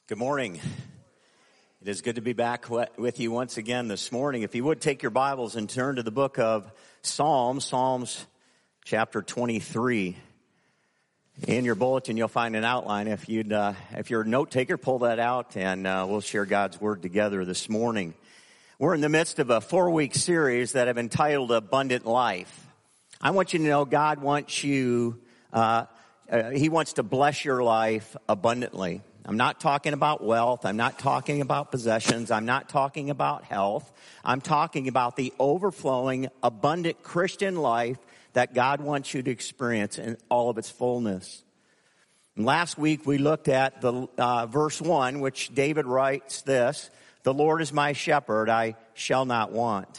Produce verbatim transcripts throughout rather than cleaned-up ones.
Good morning. It is good to be back with you once again this morning. If you would take your Bibles and turn to the book of Psalms, Psalms chapter twenty-three. In your bulletin, you'll find an outline. If you'd, uh, if you're a note taker, pull that out, and uh, we'll share God's Word together this morning. We're in the midst of a four-week series that I've entitled Abundant Life. I want you to know God wants you, uh, uh, He wants to bless your life abundantly. I'm not talking about wealth. I'm not talking about possessions. I'm not talking about health. I'm talking about the overflowing, abundant Christian life that God wants you to experience in all of its fullness. And last week we looked at the uh, verse one, which David writes this: "The Lord is my shepherd, I shall not want."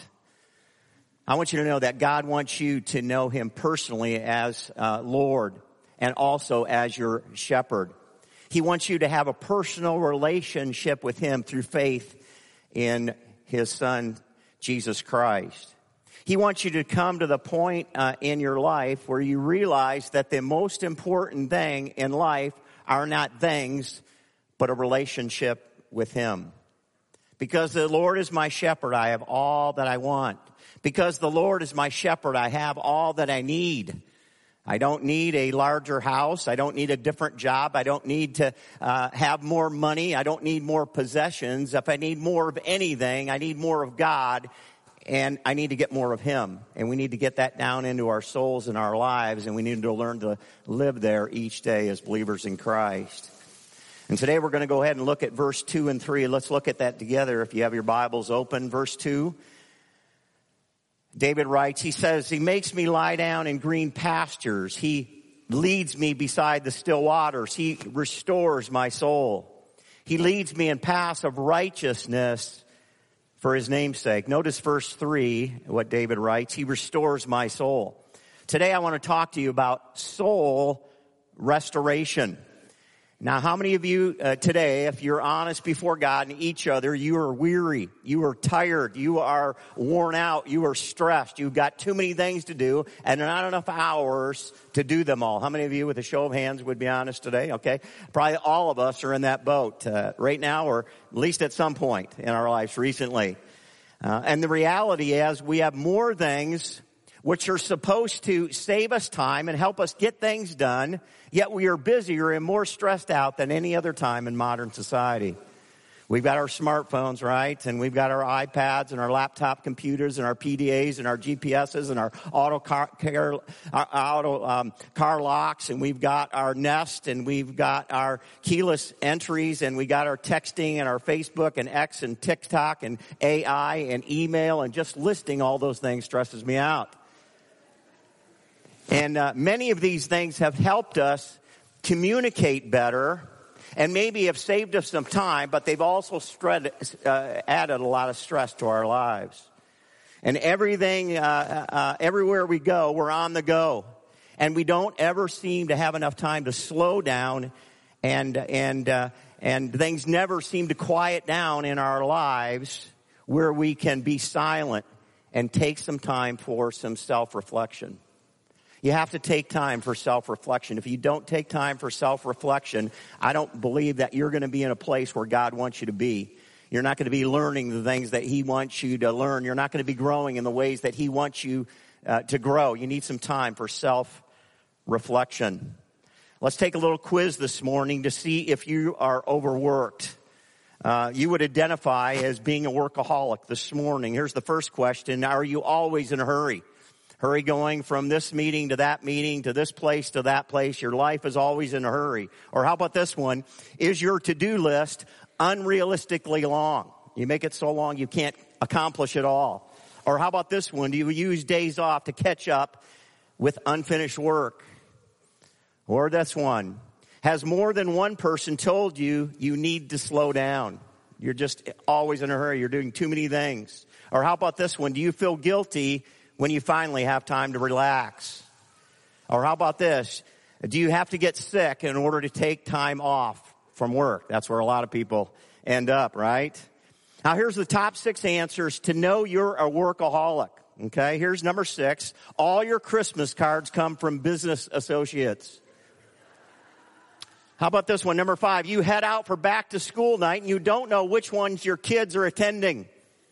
I want you to know that God wants you to know Him personally as uh, Lord and also as your shepherd. He wants you to have a personal relationship with Him through faith in His Son, Jesus Christ. He wants you to come to the point uh, in your life where you realize that the most important thing in life are not things, but a relationship with Him. Because the Lord is my shepherd, I have all that I want. Because the Lord is my shepherd, I have all that I need. I don't need a larger house. I don't need a different job. I don't need to uh, have more money. I don't need more possessions. If I need more of anything, I need more of God, and I need to get more of Him. And we need to get that down into our souls and our lives, and we need to learn to live there each day as believers in Christ. And today we're going to go ahead and look at verse two and three. Let's look at that together if you have your Bibles open. Verse two. David writes, he says, "He makes me lie down in green pastures. He leads me beside the still waters. He restores my soul. He leads me in paths of righteousness for His name's sake." Notice verse three, what David writes. He restores my soul. Today I want to talk to you about soul restoration. Now, how many of you uh, today, if you're honest before God and each other, you are weary, you are tired, you are worn out, you are stressed, you've got too many things to do, and not enough hours to do them all? How many of you, with a show of hands, would be honest today? Okay, probably all of us are in that boat uh, right now, or at least at some point in our lives recently. Uh, and the reality is, we have more things which are supposed to save us time and help us get things done, yet we are busier and more stressed out than any other time in modern society. We've got our smartphones, right? And we've got our iPads and our laptop computers and our P D As and our G P S's and our auto car, car, our auto, um, car locks, and we've got our Nest, and we've got our keyless entries, and we got our texting and our Facebook and X and TikTok and A I and email, and just listing all those things stresses me out. And uh, many of these things have helped us communicate better and maybe have saved us some time, but they've also spread, uh, added a lot of stress to our lives. And everything, uh, uh, everywhere we go, we're on the go. And we don't ever seem to have enough time to slow down, and, and, uh, and things never seem to quiet down in our lives where we can be silent and take some time for some self-reflection. You have to take time for self-reflection. If you don't take time for self-reflection, I don't believe that you're going to be in a place where God wants you to be. You're not going to be learning the things that He wants you to learn. You're not going to be growing in the ways that He wants you uh, to grow. You need some time for self-reflection. Let's take a little quiz this morning to see if you are overworked. Uh, you would identify as being a workaholic this morning. Here's the first question. Are you always in a hurry? Hurry going from this meeting to that meeting to this place to that place. Your life is always in a hurry. Or how about this one? Is your to-do list unrealistically long? You make it so long you can't accomplish it all. Or how about this one? Do you use days off to catch up with unfinished work? Or this one. Has more than one person told you you need to slow down? You're just always in a hurry. You're doing too many things. Or how about this one? Do you feel guilty when you finally have time to relax? Or how about this? Do you have to get sick in order to take time off from work? That's where a lot of people end up, right? Now, here's the top six answers to know you're a workaholic. Okay, here's number six. All your Christmas cards come from business associates. How about this one? Number five, you head out for back to school night and you don't know which ones your kids are attending.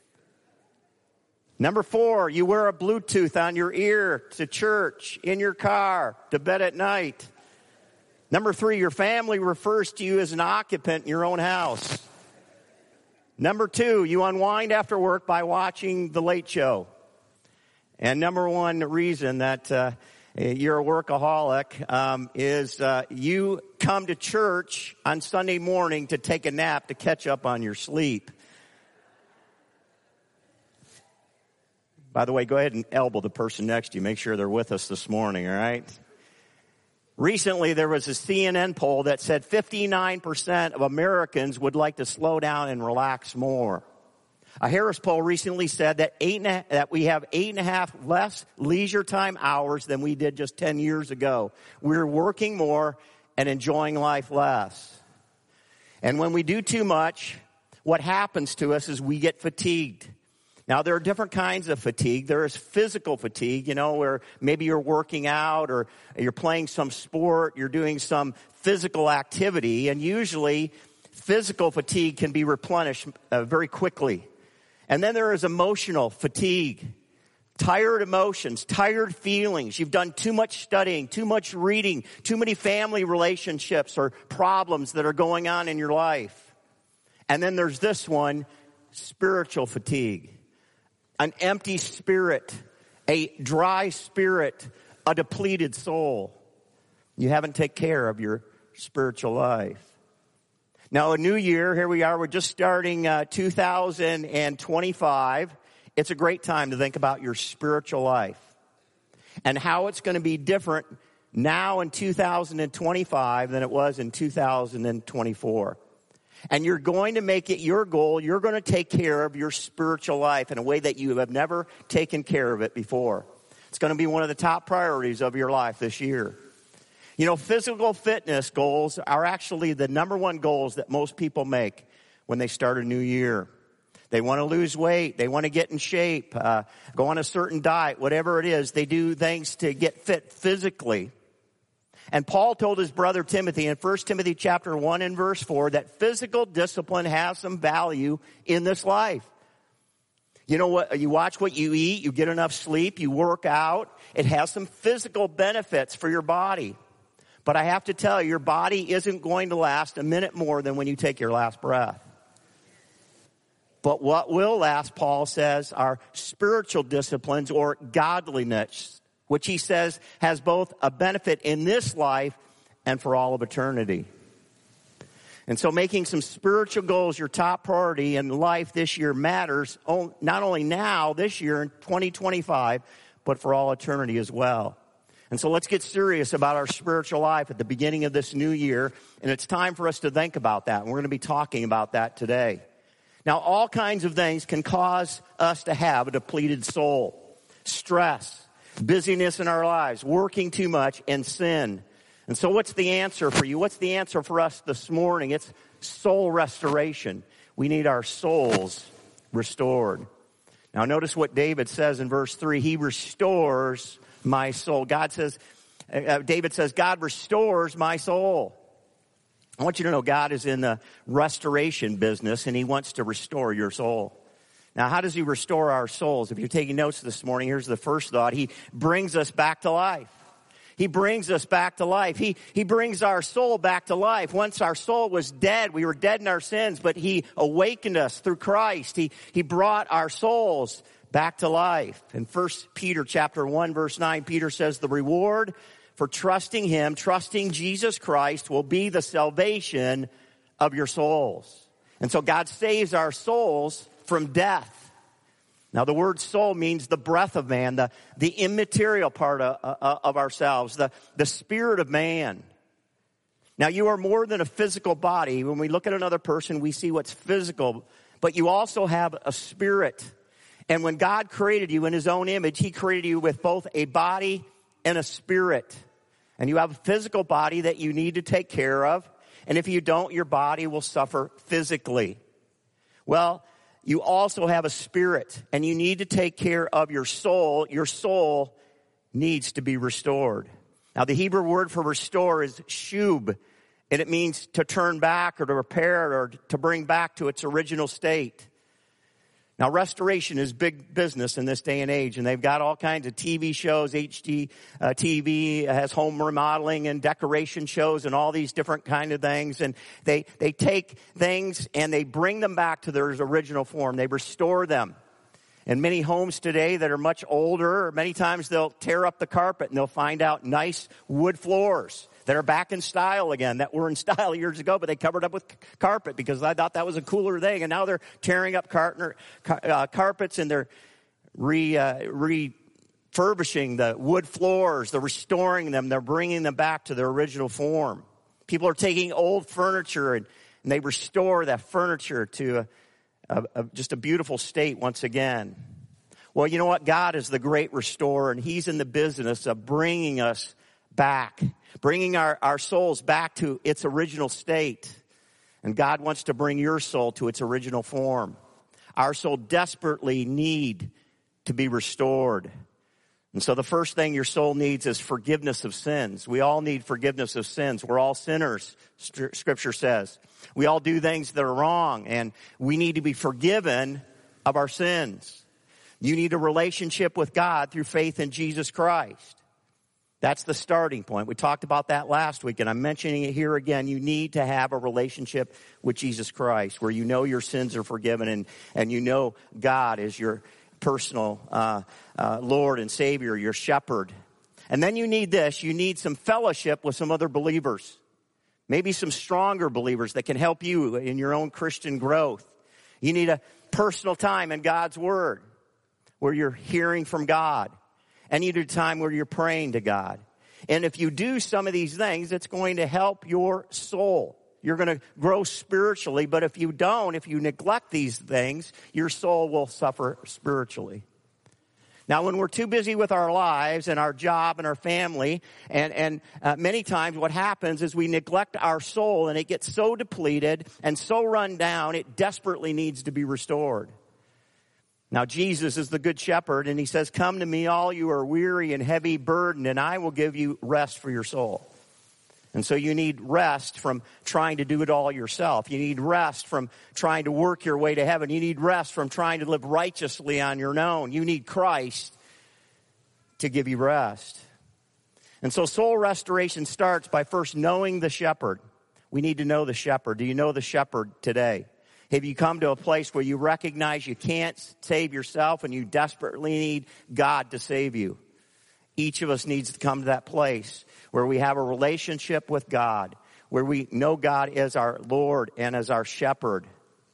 Number four, you wear a Bluetooth on your ear to church, in your car, to bed at night. Number three, your family refers to you as an occupant in your own house. Number two, you unwind after work by watching The Late Show. And number one reason that uh, you're a workaholic um, is uh, you come to church on Sunday morning to take a nap to catch up on your sleep. By the way, go ahead and elbow the person next to you. Make sure they're with us this morning, all right? Recently, there was a C N N poll that said fifty-nine percent of Americans would like to slow down and relax more. A Harris poll recently said that eight and a, that we have eight and a half less leisure time hours than we did just ten years ago. We're working more and enjoying life less. And when we do too much, what happens to us is we get fatigued. Now, there are different kinds of fatigue. There is physical fatigue, you know, where maybe you're working out or you're playing some sport, you're doing some physical activity, and usually physical fatigue can be replenished uh, very quickly. And then there is emotional fatigue, tired emotions, tired feelings. You've done too much studying, too much reading, too many family relationships or problems that are going on in your life. And then there's this one, spiritual fatigue. An empty spirit, a dry spirit, a depleted soul. You haven't taken care of your spiritual life. Now, a new year, here we are, we're just starting uh, two thousand twenty-five. It's a great time to think about your spiritual life and how it's going to be different now in two thousand twenty-five than it was in two thousand twenty-four. And you're going to make it your goal. You're going to take care of your spiritual life in a way that you have never taken care of it before. It's going to be one of the top priorities of your life this year. You know, physical fitness goals are actually the number one goals that most people make when they start a new year. They want to lose weight. They want to get in shape, uh, go on a certain diet, whatever it is. They do things to get fit physically. And Paul told his brother Timothy in First Timothy chapter one and verse four that physical discipline has some value in this life. You know what? You watch what you eat, you get enough sleep, you work out. It has some physical benefits for your body. But I have to tell you, your body isn't going to last a minute more than when you take your last breath. But what will last, Paul says, are spiritual disciplines or godliness, which he says has both a benefit in this life and for all of eternity. And so making some spiritual goals your top priority in life this year matters not only now, this year in twenty twenty-five, but for all eternity as well. And so let's get serious about our spiritual life at the beginning of this new year. And it's time for us to think about that. And we're going to be talking about that today. Now, all kinds of things can cause us to have a depleted soul. Stress, busyness in our lives, working too much, and sin. And so what's the answer for you? What's the answer for us this morning? It's soul restoration. We need our souls restored. Now notice what David says in verse three. He restores my soul. God says, uh, David says, God restores my soul. I want you to know God is in the restoration business and he wants to restore your soul. Now, how does he restore our souls? If you're taking notes this morning, here's the first thought. He brings us back to life. He brings us back to life. He, he brings our soul back to life. Once our soul was dead, we were dead in our sins, but he awakened us through Christ. He, he brought our souls back to life. In First Peter chapter one, verse nine, Peter says, the reward for trusting him, trusting Jesus Christ, will be the salvation of your souls. And so God saves our souls from death. Now, the word soul means the breath of man, the, the immaterial part of, uh, of ourselves, the, the spirit of man. Now, you are more than a physical body. When we look at another person, we see what's physical, but you also have a spirit. And when God created you in his own image, he created you with both a body and a spirit. And you have a physical body that you need to take care of. And if you don't, your body will suffer physically. Well, you also have a spirit, and you need to take care of your soul. Your soul needs to be restored. Now, the Hebrew word for restore is shub. And it means to turn back or to repair it or to bring back to its original state. Now, restoration is big business in this day and age, and they've got all kinds of T V shows. H D uh, T V has home remodeling and decoration shows and all these different kind of things. And they, they take things and they bring them back to their original form. They restore them. In many homes today that are much older, many times they'll tear up the carpet and they'll find out nice wood floors that are back in style again, that were in style years ago, but they covered up with carpet because I thought that was a cooler thing. And now they're tearing up car- uh, carpets and they're re, uh, refurbishing the wood floors. They're restoring them. They're bringing them back to their original form. People are taking old furniture and, and they restore that furniture to a, a, a, just a beautiful state once again. Well, you know what? God is the great restorer, and He's in the business of bringing us back, bringing our, our souls back to its original state. And God wants to bring your soul to its original form. Our soul desperately need to be restored. And so the first thing your soul needs is forgiveness of sins. We all need forgiveness of sins. We're all sinners, Scripture says. We all do things that are wrong, and we need to be forgiven of our sins. You need a relationship with God through faith in Jesus Christ. That's the starting point. We talked about that last week, and I'm mentioning it here again. You need to have a relationship with Jesus Christ where you know your sins are forgiven and, and you know God is your personal uh, uh, Lord and Savior, your shepherd. And then you need this. You need some fellowship with some other believers, maybe some stronger believers that can help you in your own Christian growth. You need a personal time in God's Word where you're hearing from God. And you need a time where you're praying to God. And if you do some of these things, it's going to help your soul. You're going to grow spiritually. But if you don't, if you neglect these things, your soul will suffer spiritually. Now, when we're too busy with our lives and our job and our family, and, and uh, many times what happens is we neglect our soul, and it gets so depleted and so run down, it desperately needs to be restored. Now, Jesus is the good shepherd, and He says, come to me, all you are weary and heavy burdened, and I will give you rest for your soul. And so you need rest from trying to do it all yourself. You need rest from trying to work your way to heaven. You need rest from trying to live righteously on your own. You need Christ to give you rest. And so soul restoration starts by first knowing the shepherd. We need to know the shepherd. Do you know the shepherd today? Have you come to a place where you recognize you can't save yourself and you desperately need God to save you? Each of us needs to come to that place where we have a relationship with God, where we know God as our Lord and as our shepherd.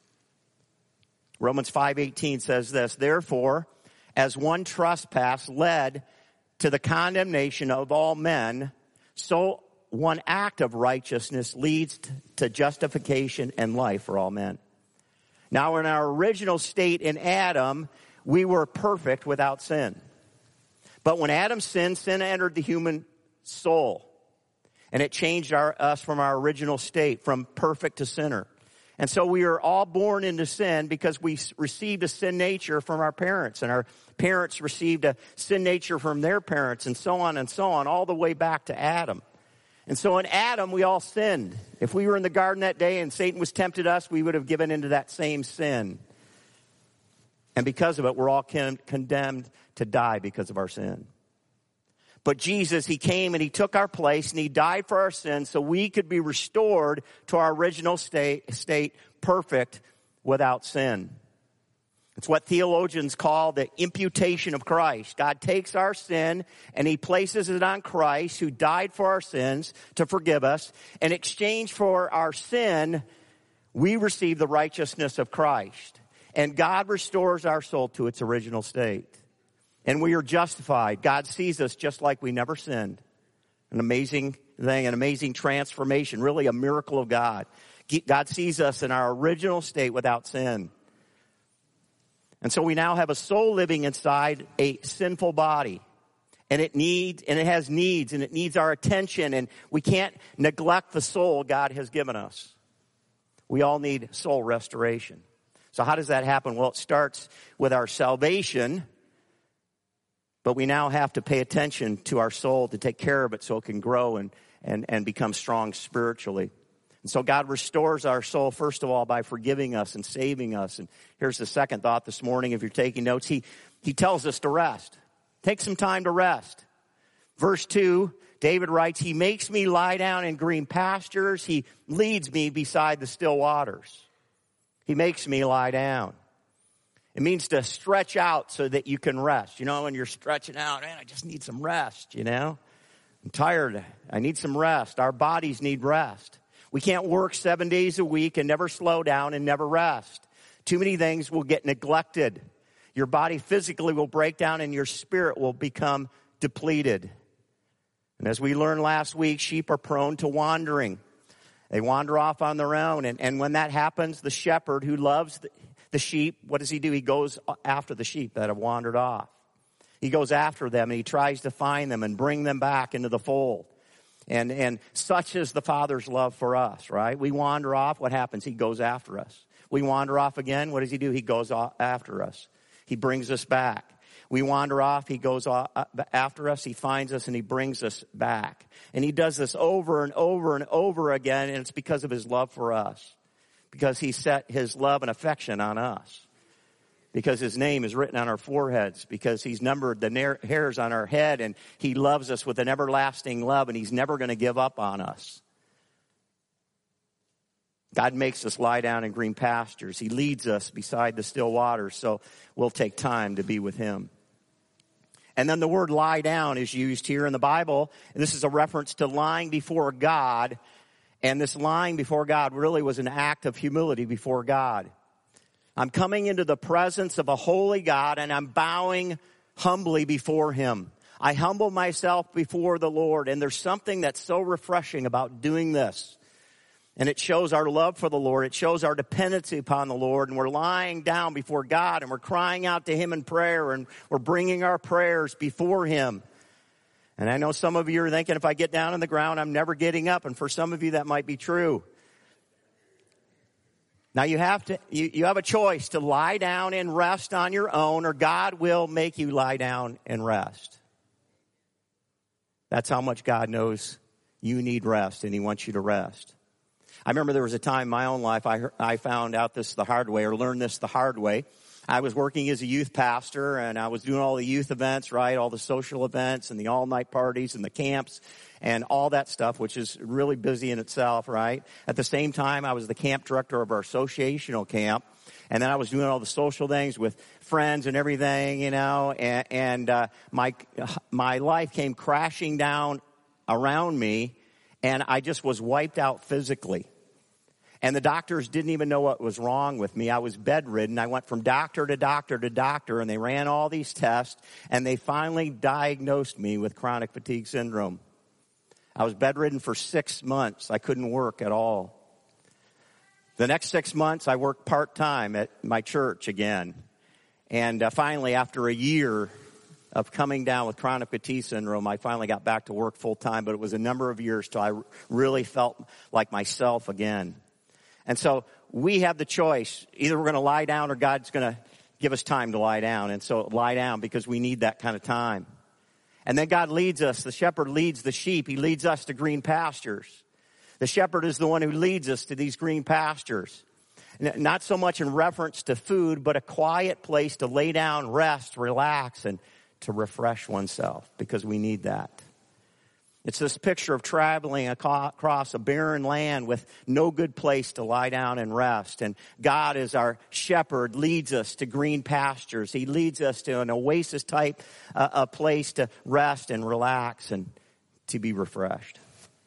Romans five eighteen says this, therefore, as one trespass led to the condemnation of all men, so one act of righteousness leads to justification and life for all men. Now, in our original state in Adam, we were perfect without sin. But when Adam sinned, sin entered the human soul. And it changed our, us from our original state, from perfect to sinner. And so we are all born into sin because we received a sin nature from our parents. And our parents received a sin nature from their parents, and so on and so on, all the way back to Adam. And so in Adam, we all sinned. If we were in the garden that day and Satan was tempted us, we would have given into that same sin. And because of it, we're all con- condemned to die because of our sin. But Jesus, He came and He took our place and He died for our sins so we could be restored to our original state, state perfect without sin. It's what theologians call the imputation of Christ. God takes our sin and He places it on Christ, who died for our sins to forgive us. In exchange for our sin, we receive the righteousness of Christ. And God restores our soul to its original state. And we are justified. God sees us just like we never sinned. An amazing thing, an amazing transformation, really a miracle of God. God sees us in our original state without sin. And so we now have a soul living inside a sinful body. And it needs, and it has needs, and it needs our attention, and we can't neglect the soul God has given us. We all need soul restoration. So how does that happen? Well, it starts with our salvation, but we now have to pay attention to our soul to take care of it so it can grow and, and, and become strong spiritually. And so God restores our soul, first of all, by forgiving us and saving us. And here's the second thought this morning, if you're taking notes. He, he tells us to rest. Take some time to rest. Verse two, David writes, he makes me lie down in green pastures. He leads me beside the still waters. He makes me lie down. It means to stretch out so that you can rest. You know, when you're stretching out, man, I just need some rest, you know. I'm tired. I need some rest. Our bodies need rest. We can't work seven days a week and never slow down and never rest. Too many things will get neglected. Your body physically will break down and your spirit will become depleted. And as we learned last week, sheep are prone to wandering. They wander off on their own. And, and when that happens, the shepherd who loves the, the sheep, what does he do? He goes after the sheep that have wandered off. He goes after them and he tries to find them and bring them back into the fold. And, and such is the Father's love for us, right? We wander off. What happens? He goes after us. We wander off again. What does he do? He goes after us. He brings us back. We wander off. He goes after us. He finds us and he brings us back. And he does this over and over and over again. And it's because of his love for us. Because he set his love and affection on us. Because his name is written on our foreheads. Because he's numbered the hairs on our head. And he loves us with an everlasting love. And he's never going to give up on us. God makes us lie down in green pastures. He leads us beside the still waters. So we'll take time to be with him. And then the word lie down is used here in the Bible. And this is a reference to lying before God. And this lying before God really was an act of humility before God. I'm coming into the presence of a holy God and I'm bowing humbly before him. I humble myself before the Lord. And there's something that's so refreshing about doing this. And it shows our love for the Lord. It shows our dependency upon the Lord. And we're lying down before God and we're crying out to him in prayer and we're bringing our prayers before him. And I know some of you are thinking, if I get down on the ground, I'm never getting up. And for some of you, that might be true. Now you have to, you, you have a choice to lie down and rest on your own, or God will make you lie down and rest. That's how much God knows you need rest and he wants you to rest. I remember there was a time in my own life I, I found out this the hard way, or learned this the hard way. I was working as a youth pastor and I was doing all the youth events, right? All the social events and the all-night parties and the camps and all that stuff, which is really busy in itself, right? At the same time, I was the camp director of our associational camp. And then I was doing all the social things with friends and everything, you know, and, and uh, my, my life came crashing down around me and I just was wiped out physically. And the doctors didn't even know what was wrong with me. I was bedridden. I went from doctor to doctor to doctor, and they ran all these tests, and they finally diagnosed me with chronic fatigue syndrome. I was bedridden for six months. I couldn't work at all. The next six months, I worked part-time at my church again. And uh, finally, after a year of coming down with chronic fatigue syndrome, I finally got back to work full-time, but it was a number of years till I really felt like myself again. And so we have the choice. Either we're going to lie down or God's going to give us time to lie down. And so lie down because we need that kind of time. And then God leads us. The shepherd leads the sheep. He leads us to green pastures. The shepherd is the one who leads us to these green pastures. Not so much in reference to food, but a quiet place to lay down, rest, relax, and to refresh oneself, because we need that. It's this picture of traveling across a barren land with no good place to lie down and rest. And God, as our shepherd, leads us to green pastures. He leads us to an oasis type uh, a place to rest and relax and to be refreshed.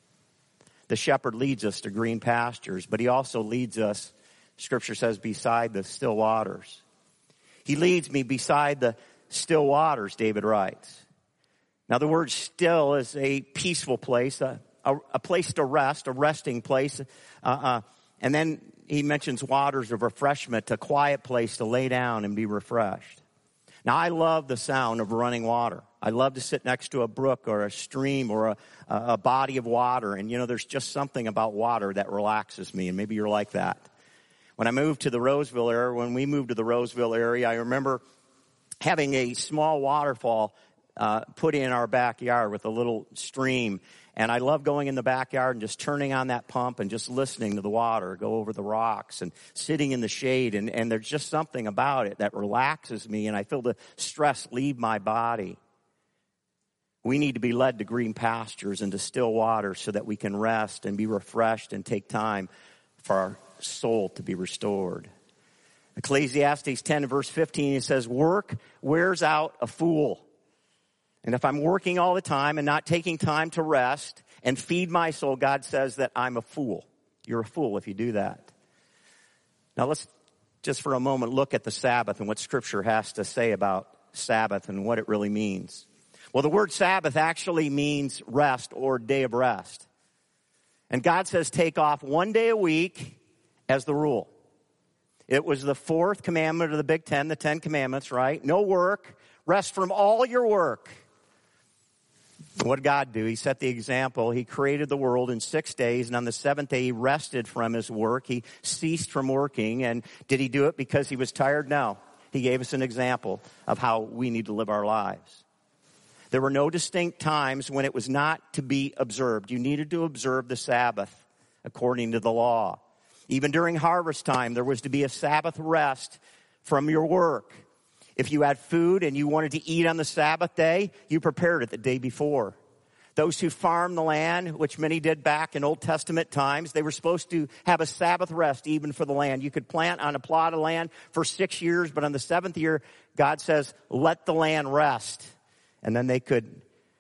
The shepherd leads us to green pastures, but he also leads us, Scripture says, beside the still waters. He leads me beside the still waters, David writes. Now, the word still is a peaceful place, a, a, a place to rest, a resting place. Uh, uh, and then he mentions waters of refreshment, a quiet place to lay down and be refreshed. Now, I love the sound of running water. I love to sit next to a brook or a stream or a, a body of water. And, you know, there's just something about water that relaxes me. And maybe you're like that. When I moved to the Roseville area, when we moved to the Roseville area, I remember having a small waterfall Uh, put in our backyard with a little stream. And I love going in the backyard and just turning on that pump and just listening to the water go over the rocks and sitting in the shade. And, and there's just something about it that relaxes me, and I feel the stress leave my body. We need to be led to green pastures and to still waters so that we can rest and be refreshed and take time for our soul to be restored. Ecclesiastes ten verse fifteen, it says, work wears out a fool. And if I'm working all the time and not taking time to rest and feed my soul, God says that I'm a fool. You're a fool if you do that. Now let's just for a moment look at the Sabbath and what Scripture has to say about Sabbath and what it really means. Well, the word Sabbath actually means rest or day of rest. And God says take off one day a week as the rule. It was the fourth commandment of the Big Ten, the Ten Commandments, right? No work. Rest from all your work. What did God do? He set the example. He created the world in six days, and on the seventh day, he rested from his work. He ceased from working. And did he do it because he was tired? No. He gave us an example of how we need to live our lives. There were no distinct times when it was not to be observed. You needed to observe the Sabbath according to the law. Even during harvest time, there was to be a Sabbath rest from your work. If you had food and you wanted to eat on the Sabbath day, you prepared it the day before. Those who farmed the land, which many did back in Old Testament times, they were supposed to have a Sabbath rest even for the land. You could plant on a plot of land for six years, but on the seventh year, God says, let the land rest. And then they could,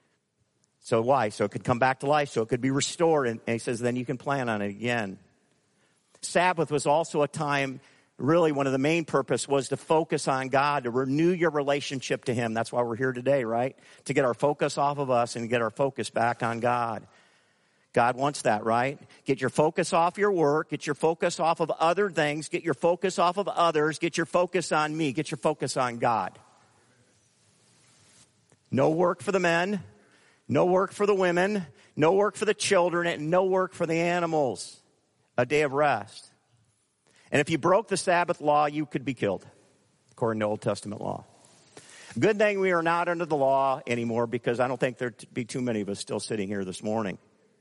so why? So it could come back to life, so it could be restored. And, and he says, then you can plant on it again. Sabbath was also a time, really one of the main purpose was to focus on God, to renew your relationship to Him. That's why we're here today, right? To get our focus off of us and get our focus back on God. God wants that, right? Get your focus off your work, get your focus off of other things, get your focus off of others, get your focus on me, get your focus on God. No work for the men, no work for the women, no work for the children, and no work for the animals. A day of rest. And if you broke the Sabbath law, you could be killed, according to Old Testament law. Good thing we are not under the law anymore, because I don't think there'd be too many of us still sitting here this morning.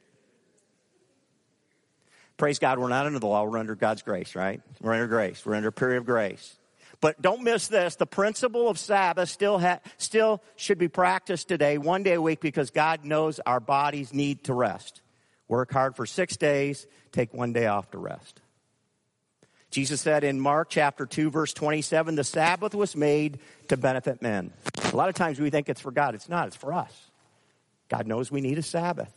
Praise God, we're not under the law, we're under God's grace, right? We're under grace. We're under a period of grace. But don't miss this. The principle of Sabbath still ha- still should be practiced today, one day a week, because God knows our bodies need to rest. Work hard for six days, take one day off to rest. Jesus said in Mark chapter two, verse twenty-seven, the Sabbath was made to benefit men. A lot of times we think it's for God. It's not. It's for us. God knows we need a Sabbath.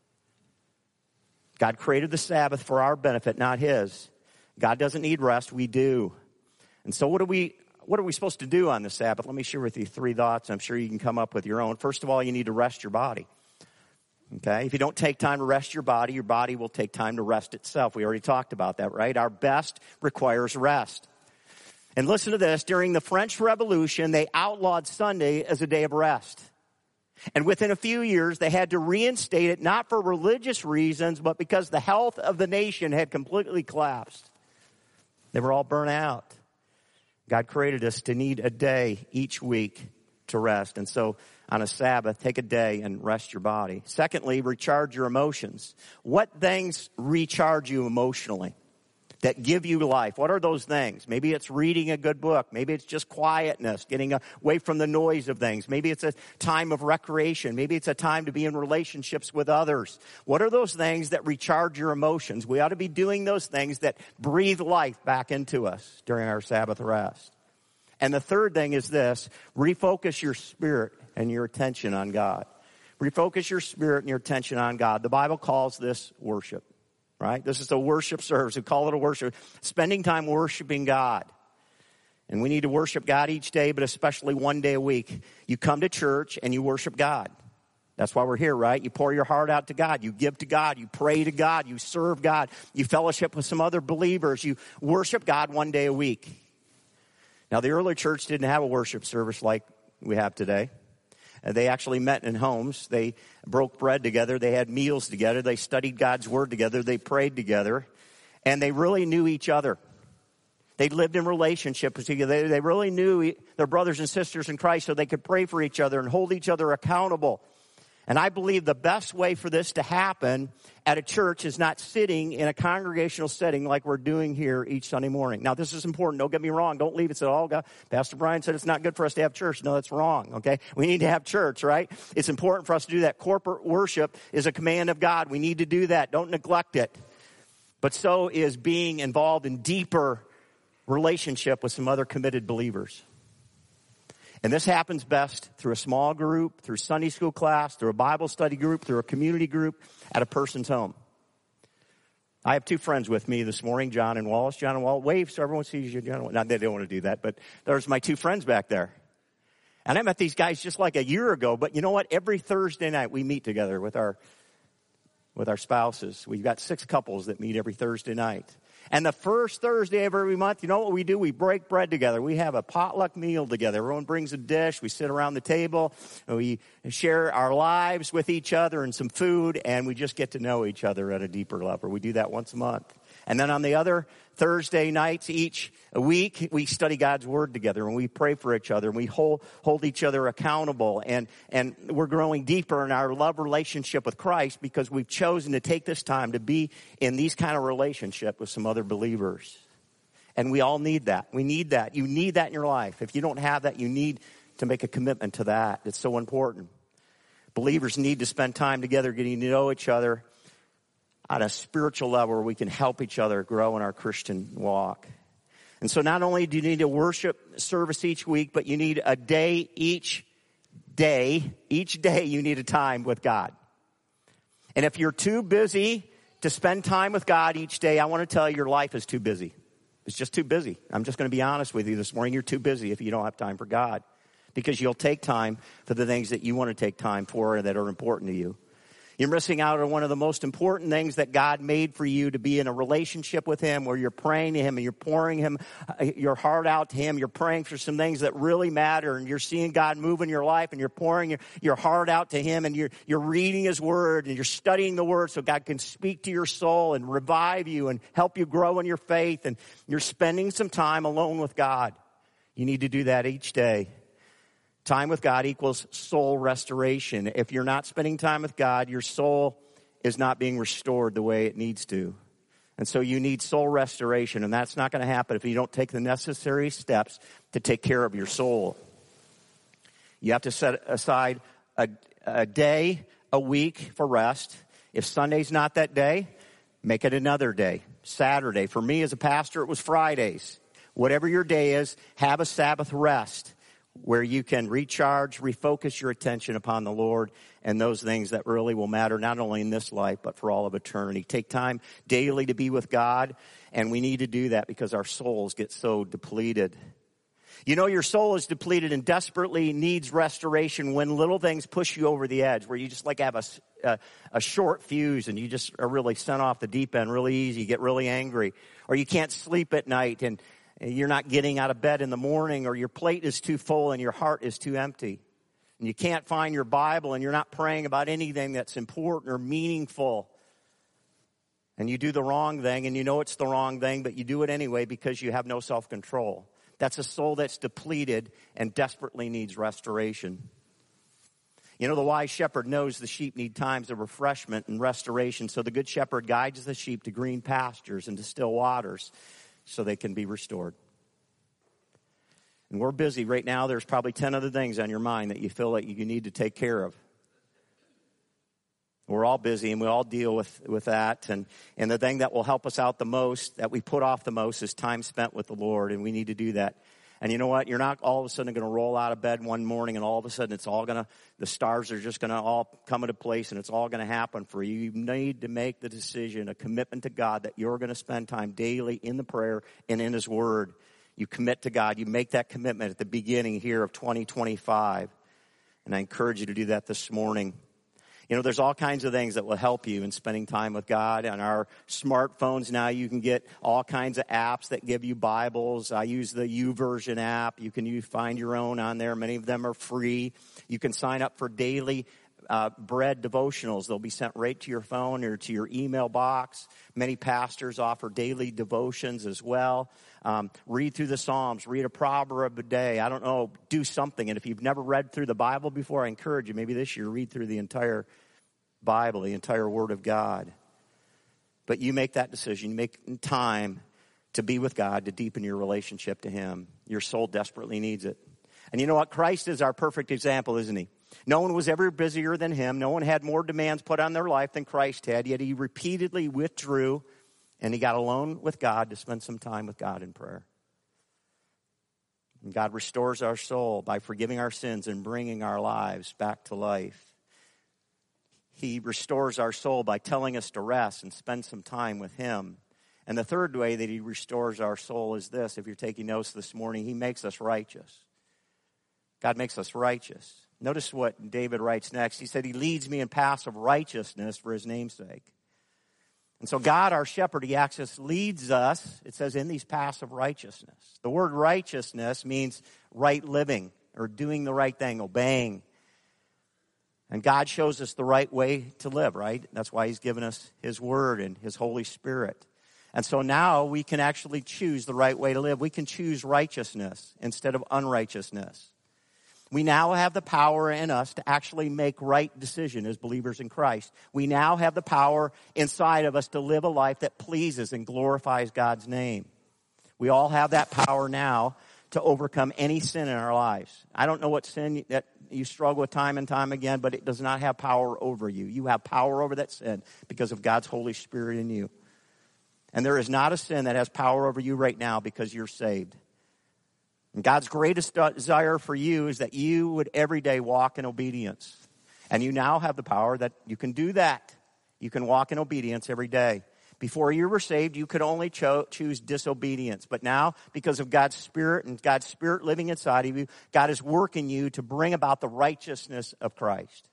God created the Sabbath for our benefit, not His. God doesn't need rest. We do. And so what do we, what are we supposed to do on the Sabbath? Let me share with you three thoughts. I'm sure you can come up with your own. First of all, you need to rest your body. Okay, if you don't take time to rest your body, your body will take time to rest itself. We already talked about that, right? Our best requires rest. And listen to this. During the French Revolution, they outlawed Sunday as a day of rest. And within a few years, they had to reinstate it, not for religious reasons, but because the health of the nation had completely collapsed. They were all burnt out. God created us to need a day each week to rest. And so on a Sabbath, take a day and rest your body. Secondly, recharge your emotions. What things recharge you emotionally that give you life? What are those things? Maybe it's reading a good book. Maybe it's just quietness, getting away from the noise of things. Maybe it's a time of recreation. Maybe it's a time to be in relationships with others. What are those things that recharge your emotions? We ought to be doing those things that breathe life back into us during our Sabbath rest. And the third thing is this: refocus your spirit and your attention on God. Refocus your spirit and your attention on God. The Bible calls this worship, right? This is a worship service. We call it a worship. Spending time worshiping God. And we need to worship God each day, but especially one day a week. You come to church and you worship God. That's why we're here, right? You pour your heart out to God. You give to God. You pray to God. You serve God. You fellowship with some other believers. You worship God one day a week. Now, the early church didn't have a worship service like we have today. They actually met in homes. They broke bread together. They had meals together. They studied God's word together. They prayed together. And they really knew each other. They lived in relationship together. They really knew their brothers and sisters in Christ, so they could pray for each other and hold each other accountable. And I believe the best way for this to happen at a church is not sitting in a congregational setting like we're doing here each Sunday morning. Now, this is important. Don't get me wrong. Don't leave it at all. Pastor Brian said it's not good for us to have church. No, that's wrong, okay? We need to have church, right? It's important for us to do that. Corporate worship is a command of God. We need to do that. Don't neglect it. But so is being involved in deeper relationship with some other committed believers. And this happens best through a small group, through Sunday school class, through a Bible study group, through a community group at a person's home. I have two friends with me this morning, John and Wallace. John and Wallace, wave so everyone sees you. John, not that they don't want to do that, but there's my two friends back there. And I met these guys just like a year ago, but you know what? Every Thursday night we meet together with our with our spouses. We've got six couples that meet every Thursday night. And the first Thursday of every month, you know what we do? We break bread together. We have a potluck meal together. Everyone brings a dish. We sit around the table. And we share our lives with each other and some food. And we just get to know each other at a deeper level. We do that once a month. And then on the other Thursday nights each week, we study God's Word together. And we pray for each other. And we hold, hold each other accountable. And, and we're growing deeper in our love relationship with Christ because we've chosen to take this time to be in these kind of relationship with some other believers. And we all need that. We need that. You need that in your life. If you don't have that, you need to make a commitment to that. It's so important. Believers need to spend time together getting to know each other on a spiritual level where we can help each other grow in our Christian walk. And so not only do you need a worship service each week, but you need a day each day. Each day you need a time with God. And if you're too busy to spend time with God each day, I want to tell you your life is too busy. It's just too busy. I'm just going to be honest with you this morning. You're too busy if you don't have time for God. Because you'll take time for the things that you want to take time for and that are important to you. You're missing out on one of the most important things that God made for you, to be in a relationship with Him where you're praying to Him and you're pouring Him, your heart out to Him. You're praying for some things that really matter, and you're seeing God move in your life, and you're pouring your, your heart out to Him, and you're, you're reading His Word, and you're studying the Word so God can speak to your soul and revive you and help you grow in your faith, and you're spending some time alone with God. You need to do that each day. Time with God equals soul restoration. If you're not spending time with God, your soul is not being restored the way it needs to. And so you need soul restoration, and that's not going to happen if you don't take the necessary steps to take care of your soul. You have to set aside a, a day, a week for rest. If Sunday's not that day, make it another day. Saturday. For me as a pastor, it was Fridays. Whatever your day is, have a Sabbath rest, where you can recharge, refocus your attention upon the Lord and those things that really will matter not only in this life, but for all of eternity. Take time daily to be with God, and we need to do that because our souls get so depleted. You know, your soul is depleted and desperately needs restoration when little things push you over the edge, where you just like have a, a, a short fuse and you just are really sent off the deep end really easy. You get really angry, or you can't sleep at night and you're not getting out of bed in the morning, or your plate is too full and your heart is too empty. And you can't find your Bible and you're not praying about anything that's important or meaningful. And you do the wrong thing and you know it's the wrong thing, but you do it anyway because you have no self-control. That's a soul that's depleted and desperately needs restoration. You know, the wise shepherd knows the sheep need times of refreshment and restoration, so the good shepherd guides the sheep to green pastures and to still waters, so they can be restored. And we're busy right now. There's probably ten other things on your mind that you feel like you need to take care of. We're all busy, and we all deal with, with that. And, and the thing that will help us out the most, that we put off the most, is time spent with the Lord, and we need to do that. And you know what? You're not all of a sudden going to roll out of bed one morning and all of a sudden it's all going to, the stars are just going to all come into place and it's all going to happen for you. You need to make the decision, a commitment to God, that you're going to spend time daily in the prayer and in His Word. You commit to God. You make that commitment at the beginning here of twenty twenty-five. And I encourage you to do that this morning. You know, there's all kinds of things that will help you in spending time with God. On our smartphones now, you can get all kinds of apps that give you Bibles. I use the YouVersion app. You can use, find your own on there. Many of them are free. You can sign up for daily uh, bread devotionals. They'll be sent right to your phone or to your email box. Many pastors offer daily devotions as well. Um, read through the Psalms, read a proverb a day. I don't know, do something. And if you've never read through the Bible before, I encourage you, maybe this year, read through the entire Bible, the entire Word of God. But you make that decision. You make time to be with God, to deepen your relationship to Him. Your soul desperately needs it. And you know what? Christ is our perfect example, isn't He? No one was ever busier than Him. No one had more demands put on their life than Christ had. Yet He repeatedly withdrew, and He got alone with God to spend some time with God in prayer. And God restores our soul by forgiving our sins and bringing our lives back to life. He restores our soul by telling us to rest and spend some time with Him. And the third way that He restores our soul is this. If you're taking notes this morning, He makes us righteous. God makes us righteous. Notice what David writes next. He said, He leads me in paths of righteousness for His name's sake. And so God, our shepherd, He acts, leads us, it says, in these paths of righteousness. The word righteousness means right living or doing the right thing, obeying. And God shows us the right way to live, right? That's why He's given us His Word and His Holy Spirit. And so now we can actually choose the right way to live. We can choose righteousness instead of unrighteousness. We now have the power in us to actually make right decision as believers in Christ. We now have the power inside of us to live a life that pleases and glorifies God's name. We all have that power now to overcome any sin in our lives. I don't know what sin that you struggle with time and time again, but it does not have power over you. You have power over that sin because of God's Holy Spirit in you. And there is not a sin that has power over you right now because you're saved. And God's greatest desire for you is that you would every day walk in obedience. And you now have the power that you can do that. You can walk in obedience every day. Before you were saved, you could only cho- choose disobedience. But now, because of God's Spirit and God's Spirit living inside of you, God is working you to bring about the righteousness of Christ.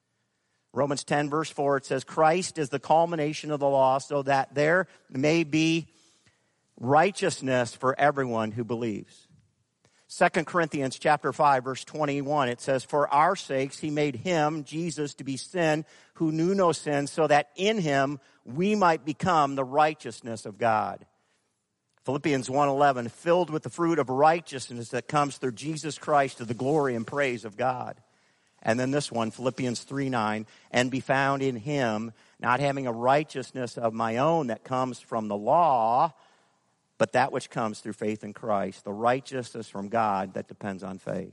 Romans ten, verse four, it says, Christ is the culmination of the law so that there may be righteousness for everyone who believes. Second Corinthians chapter five, verse twenty-one, it says, for our sakes he made him, Jesus, to be sin who knew no sin, so that in him we might become the righteousness of God. Philippians one eleven, filled with the fruit of righteousness that comes through Jesus Christ to the glory and praise of God. And then this one, Philippians three nine, and be found in him, not having a righteousness of my own that comes from the law, but that which comes through faith in Christ, the righteousness from God that depends on faith.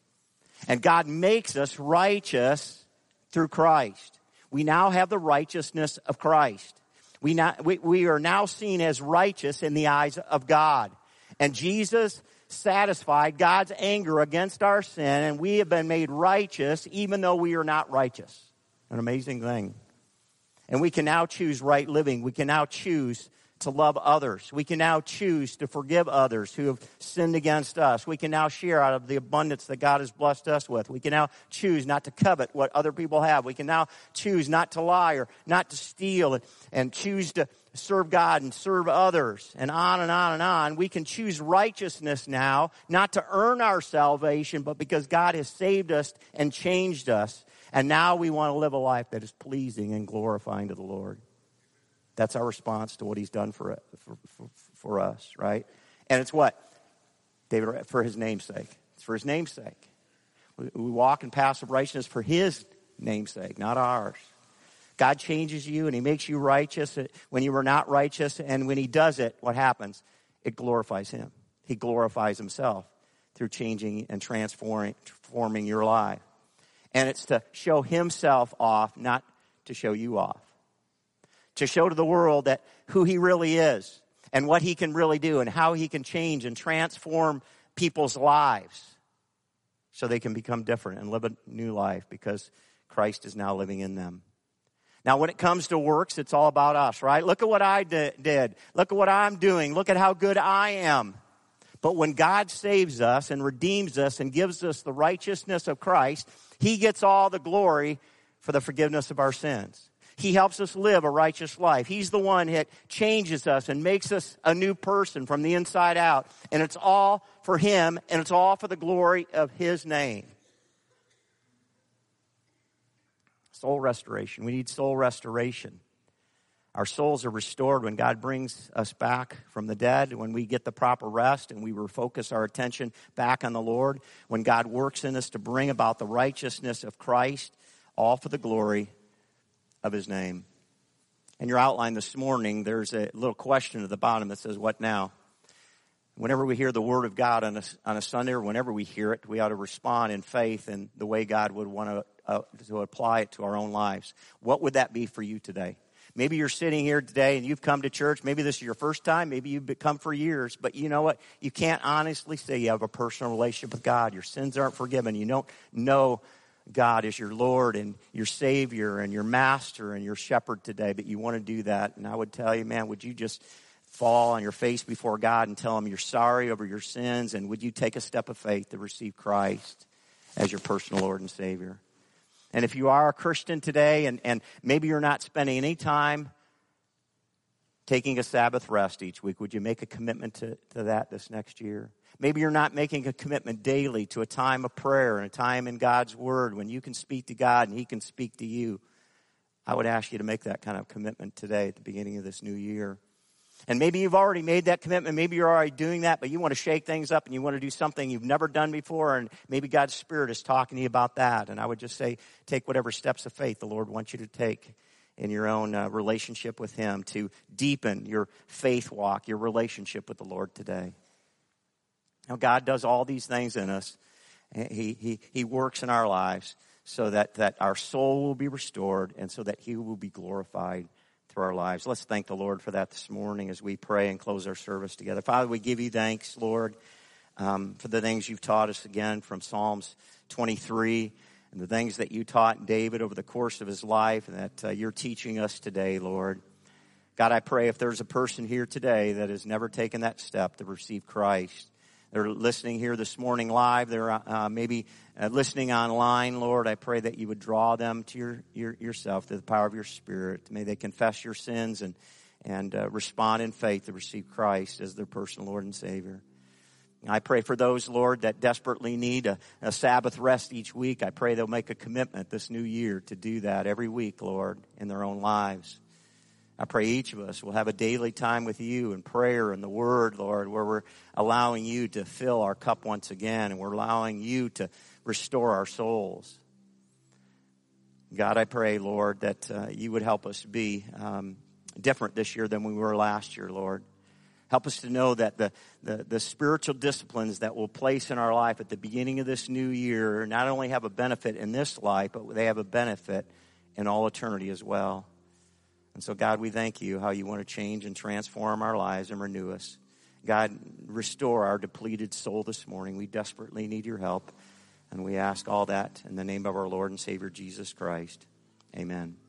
And God makes us righteous through Christ. We now have the righteousness of Christ. We, now, we, we are now seen as righteous in the eyes of God. And Jesus satisfied God's anger against our sin, and we have been made righteous even though we are not righteous. An amazing thing. And we can now choose right living. We can now choose to love others. We can now choose to forgive others who have sinned against us. We can now share out of the abundance that God has blessed us with. We can now choose not to covet what other people have. We can now choose not to lie or not to steal and, and choose to serve God and serve others, and on and on and on. We can choose righteousness now, not to earn our salvation, but because God has saved us and changed us. And now we want to live a life that is pleasing and glorifying to the Lord. That's our response to what he's done for, for, for, for us, right? And it's what? David, for his name's sake. It's for his name's sake. We, we walk in paths of righteousness for his name's sake, not ours. God changes you and he makes you righteous when you were not righteous. And when he does it, what happens? It glorifies him. He glorifies himself through changing and transforming, transforming your life. And it's to show himself off, not to show you off. To show to the world that who he really is and what he can really do and how he can change and transform people's lives so they can become different and live a new life because Christ is now living in them. Now, when it comes to works, it's all about us, right? Look at what I did. Look at what I'm doing. Look at how good I am. But when God saves us and redeems us and gives us the righteousness of Christ, he gets all the glory for the forgiveness of our sins. He helps us live a righteous life. He's the one that changes us and makes us a new person from the inside out. And it's all for him, and it's all for the glory of his name. Soul restoration. We need soul restoration. Our souls are restored when God brings us back from the dead, when we get the proper rest and we refocus our attention back on the Lord, when God works in us to bring about the righteousness of Christ, all for the glory of his name. In your outline this morning, there's a little question at the bottom that says, what now? Whenever we hear the word of God on a, on a Sunday, or whenever we hear it, we ought to respond in faith in the way God would want to, uh, to apply it to our own lives. What would that be for you today? Maybe you're sitting here today and you've come to church. Maybe this is your first time. Maybe you've come for years. But you know what? You can't honestly say you have a personal relationship with God. Your sins aren't forgiven. You don't know God is your Lord and your Savior and your Master and your Shepherd today. But you want to do that. And I would tell you, man, would you just fall on your face before God and tell him you're sorry over your sins? And would you take a step of faith to receive Christ as your personal Lord and Savior? And if you are a Christian today and, and maybe you're not spending any time taking a Sabbath rest each week, would you make a commitment to, to that this next year? Maybe you're not making a commitment daily to a time of prayer and a time in God's Word when you can speak to God and he can speak to you. I would ask you to make that kind of commitment today at the beginning of this new year. And maybe you've already made that commitment. Maybe you're already doing that, but you want to shake things up and you want to do something you've never done before. And maybe God's Spirit is talking to you about that. And I would just say, take whatever steps of faith the Lord wants you to take in your own uh, relationship with him to deepen your faith walk, your relationship with the Lord today. Now, God does all these things in us. He, he, he works in our lives so that, that our soul will be restored and so that he will be glorified through our lives. Let's thank the Lord for that this morning as we pray and close our service together. Father, we give you thanks, Lord, um, for the things you've taught us again from Psalms twenty-three and the things that you taught David over the course of his life and that uh, you're teaching us today, Lord. God, I pray if there's a person here today that has never taken that step to receive Christ, they're listening here this morning live, they're uh, maybe uh, listening online, Lord, I pray that you would draw them to your, your yourself, to the power of your Spirit. May they confess your sins and, and uh, respond in faith to receive Christ as their personal Lord and Savior. I pray for those, Lord, that desperately need a, a Sabbath rest each week. I pray they'll make a commitment this new year to do that every week, Lord, in their own lives. I pray each of us will have a daily time with you in prayer and the Word, Lord, where we're allowing you to fill our cup once again and we're allowing you to restore our souls. God, I pray, Lord, that uh, you would help us be um, different this year than we were last year, Lord. Help us to know that the, the, the spiritual disciplines that we'll place in our life at the beginning of this new year not only have a benefit in this life, but they have a benefit in all eternity as well. And so, God, we thank you how you want to change and transform our lives and renew us. God, restore our depleted soul this morning. We desperately need your help. And we ask all that in the name of our Lord and Savior, Jesus Christ. Amen.